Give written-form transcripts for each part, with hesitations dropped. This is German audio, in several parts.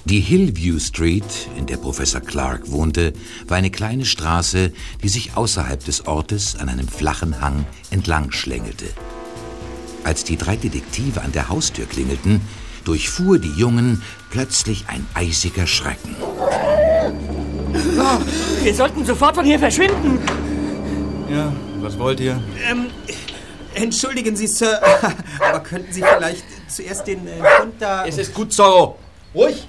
Die Hillview Street, in der Professor Clark wohnte, war eine kleine Straße, die sich außerhalb des Ortes an einem flachen Hang entlang schlängelte. Als die 3 Detektive an der Haustür klingelten, durchfuhr die Jungen plötzlich ein eisiger Schrecken. Oh, wir sollten sofort von hier verschwinden. Ja, was wollt ihr? Entschuldigen Sie, Sir, aber könnten Sie vielleicht zuerst den Hund da... Es ist gut, Zorro. Ruhig.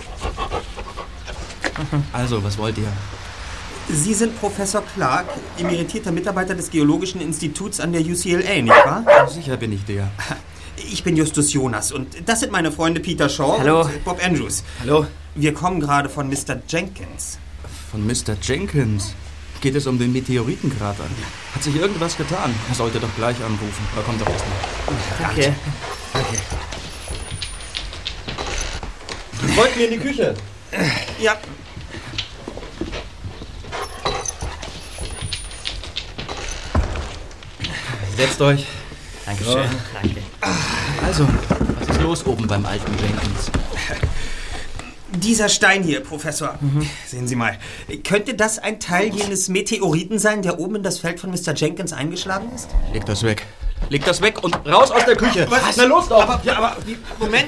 Also, was wollt ihr? Sie sind Professor Clark, emeritierter Mitarbeiter des Geologischen Instituts an der UCLA, nicht wahr? Sicher bin ich der. Ich bin Justus Jonas und das sind meine Freunde Peter Shaw Hallo. und Bob Andrews. Hallo. Wir kommen gerade von Mr. Jenkins. Von Mr. Jenkins? Geht es um den Meteoritenkrater? Hat sich irgendwas getan? Er sollte doch gleich anrufen. Aber kommt doch erst mal. Danke. Folgt mir in die Küche. Ja. Setzt euch. Dankeschön. Ja. Danke. Also, was ist los oben beim alten Jenkins? Dieser Stein hier, Professor. Sehen Sie mal. Könnte das ein Teil jenes Meteoriten sein, der oben in das Feld von Mr. Jenkins eingeschlagen ist? Leg das weg. Leg das weg und raus aus der Küche. Was? Na los doch. Aber Moment.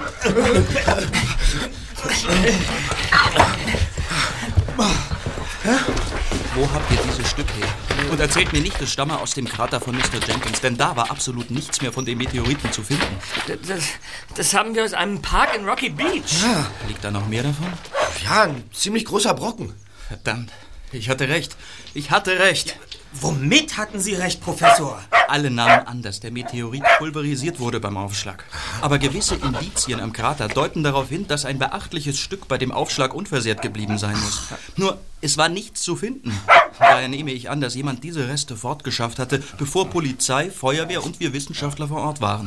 Wo habt ihr dieses Stück her? Und erzählt mir nicht, es stamme aus dem Krater von Mr. Jenkins, denn da war absolut nichts mehr von dem Meteoriten zu finden. Das haben wir aus einem Park in Rocky Beach. Ja, Liegt da noch mehr davon? ja, ein ziemlich großer Brocken. Verdammt, ich hatte recht. Ich hatte recht. Womit hatten Sie recht, Professor? Alle nahmen an, dass der Meteorit pulverisiert wurde beim Aufschlag. Aber gewisse Indizien am Krater deuten darauf hin, dass ein beachtliches Stück bei dem Aufschlag unversehrt geblieben sein muss. Nur, es war nichts zu finden. Daher nehme ich an, dass jemand diese Reste fortgeschafft hatte, bevor Polizei, Feuerwehr und wir Wissenschaftler vor Ort waren.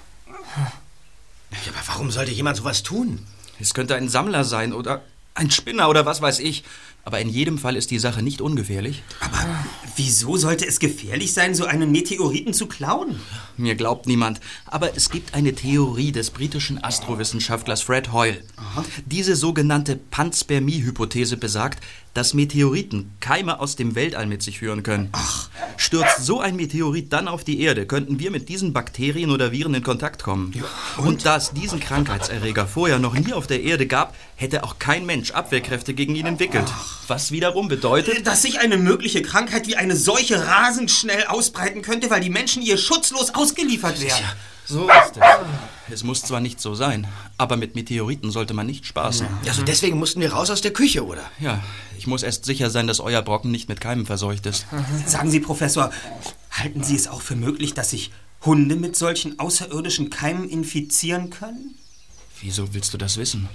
Ja, aber warum sollte jemand sowas tun? Es könnte ein Sammler sein oder ein Spinner oder was weiß ich. Aber in jedem Fall ist die Sache nicht ungefährlich. Aber wieso sollte es gefährlich sein, so einen Meteoriten zu klauen? Mir glaubt niemand. Aber es gibt eine Theorie des britischen Astrowissenschaftlers Fred Hoyle. Diese sogenannte Panspermie-Hypothese besagt, dass Meteoriten Keime aus dem Weltall mit sich führen können. Stürzt so ein Meteorit dann auf die Erde, könnten wir mit diesen Bakterien oder Viren in Kontakt kommen. Ja, und da es diesen Krankheitserreger vorher noch nie auf der Erde gab, hätte auch kein Mensch Abwehrkräfte gegen ihn entwickelt. Was wiederum bedeutet, Dass sich eine mögliche Krankheit wie eine Seuche rasend schnell ausbreiten könnte, weil die Menschen ihr schutzlos ausgeliefert wären. so ist es. Es muss zwar nicht so sein, aber mit Meteoriten sollte man nicht spaßen. Also deswegen mussten wir raus aus der Küche, oder? Ja, ich muss erst sicher sein, dass euer Brocken nicht mit Keimen verseucht ist. Sagen Sie, Professor, halten Sie es auch für möglich, dass sich Hunde mit solchen außerirdischen Keimen infizieren können? Wieso willst du das wissen?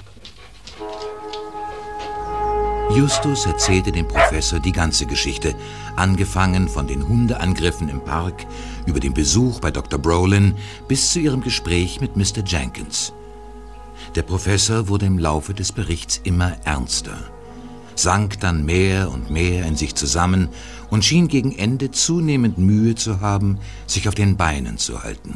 Justus erzählte dem Professor die ganze Geschichte, angefangen von den Hundeangriffen im Park, über den Besuch bei Dr. Brolin bis zu ihrem Gespräch mit Mr. Jenkins. Der Professor wurde im Laufe des Berichts immer ernster, sank dann mehr und mehr in sich zusammen und schien gegen Ende zunehmend Mühe zu haben, sich auf den Beinen zu halten.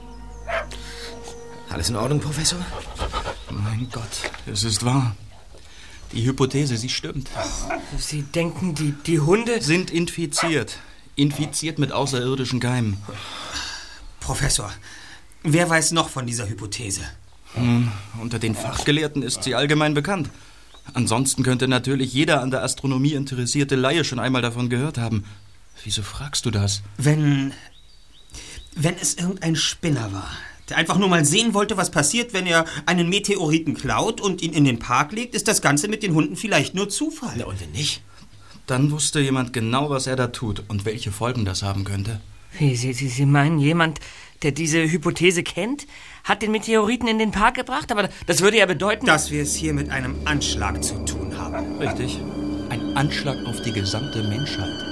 Alles in Ordnung, Professor? Mein Gott, es ist wahr. Die Hypothese, sie stimmt. Sie denken, die Hunde Sind infiziert. Infiziert mit außerirdischen Keimen. Professor, wer weiß noch von dieser Hypothese? Unter den Fachgelehrten ist sie allgemein bekannt. Ansonsten könnte natürlich jeder an der Astronomie interessierte Laie schon einmal davon gehört haben. Wieso fragst du das? Wenn es irgendein Spinner war, der einfach nur mal sehen wollte, was passiert, wenn er einen Meteoriten klaut und ihn in den Park legt, ist das Ganze mit den Hunden vielleicht nur Zufall. Na, und wenn nicht? Dann wusste jemand genau, was er da tut und welche Folgen das haben könnte. Wie, Sie meinen, jemand, der diese Hypothese kennt, hat den Meteoriten in den Park gebracht? Aber das würde ja bedeuten, Dass wir es hier mit einem Anschlag zu tun haben. Richtig. Ein Anschlag auf die gesamte Menschheit.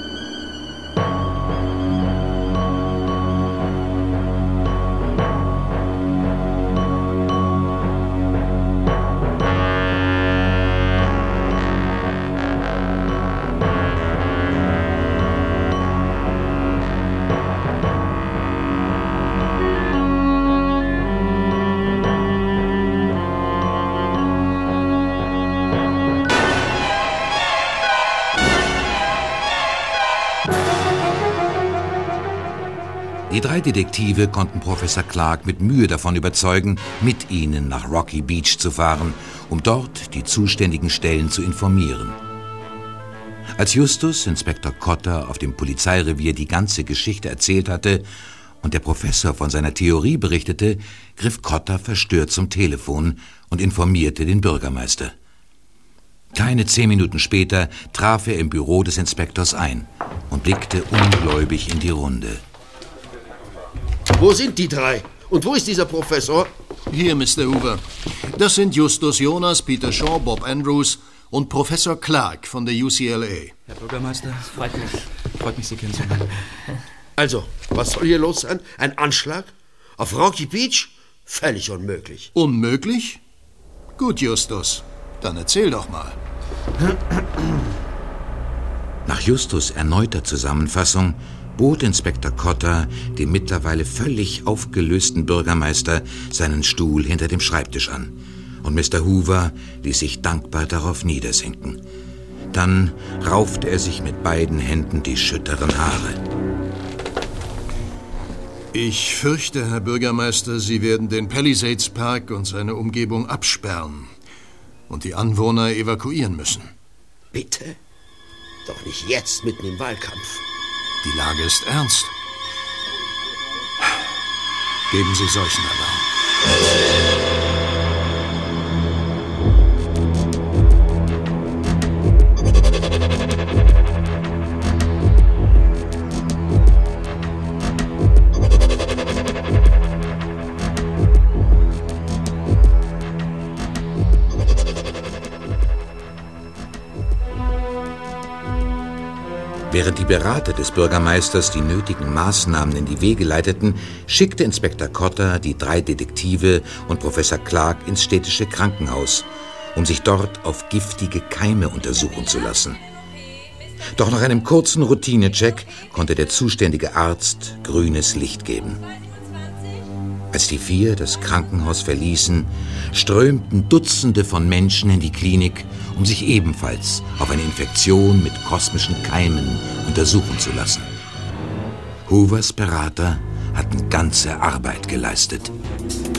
Die 3 Detektive konnten Professor Clark mit Mühe davon überzeugen, mit ihnen nach Rocky Beach zu fahren, um dort die zuständigen Stellen zu informieren. Als Justus Inspektor Cotter auf dem Polizeirevier die ganze Geschichte erzählt hatte und der Professor von seiner Theorie berichtete, griff Cotter verstört zum Telefon und informierte den Bürgermeister. Keine 10 Minuten später traf er im Büro des Inspektors ein und blickte ungläubig in die Runde. Wo sind die 3? Und wo ist dieser Professor? Hier, Mr. Hoover. Das sind Justus Jonas, Peter Shaw, Bob Andrews und Professor Clark von der UCLA. Herr Bürgermeister, freut mich, Sie kennenzulernen. Also, was soll hier los sein? Ein Anschlag? Auf Rocky Beach? Völlig unmöglich. Unmöglich? Gut, Justus. Dann erzähl doch mal. Nach Justus' erneuter Zusammenfassung bot Inspektor Cotter dem mittlerweile völlig aufgelösten Bürgermeister seinen Stuhl hinter dem Schreibtisch an. Und Mr. Hoover ließ sich dankbar darauf niedersinken. Dann raufte er sich mit beiden Händen die schütteren Haare. Ich fürchte, Herr Bürgermeister, Sie werden den Palisades Park und seine Umgebung absperren und die Anwohner evakuieren müssen. Bitte? Doch nicht jetzt, mitten im Wahlkampf. Die Lage ist ernst. Geben Sie Seuchenalarm. Während die Berater des Bürgermeisters die nötigen Maßnahmen in die Wege leiteten, schickte Inspektor Cotter die 3 Detektive und Professor Clark ins städtische Krankenhaus, um sich dort auf giftige Keime untersuchen zu lassen. Doch nach einem kurzen Routinecheck konnte der zuständige Arzt grünes Licht geben. Als die 4 das Krankenhaus verließen, strömten Dutzende von Menschen in die Klinik, um sich ebenfalls auf eine Infektion mit kosmischen Keimen untersuchen zu lassen. Hoovers Berater hatten ganze Arbeit geleistet.